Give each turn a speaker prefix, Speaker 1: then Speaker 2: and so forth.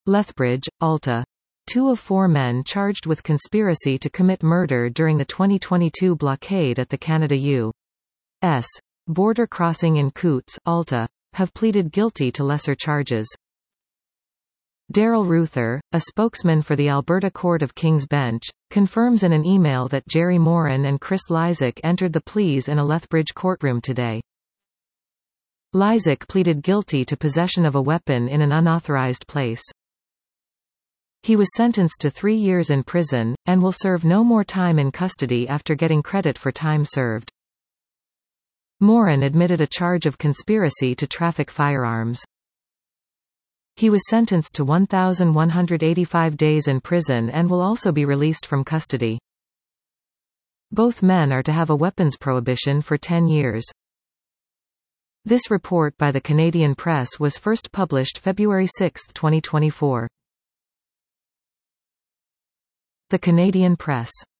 Speaker 1: Lethbridge, Alta. 2 of 4 men charged with conspiracy to commit murder during the 2022 blockade at the Canada U.S. border crossing in Coutts, Alta, have pleaded guilty to lesser charges. Daryl Ruther, a spokesman for the Alberta Court of King's Bench, confirms in an email that Jerry Morin and Chris Lysak entered the pleas in a Lethbridge courtroom today. Lysak pleaded guilty to possession of a weapon in an unauthorized place. He was sentenced to 3 years in prison, and will serve no more time in custody after getting credit for time served. Morin admitted a charge of conspiracy to traffic firearms. He was sentenced to 1,185 days in prison and will also be released from custody. Both men are to have a weapons prohibition for 10 years. This report by the Canadian Press was first published February 6, 2024. The Canadian Press.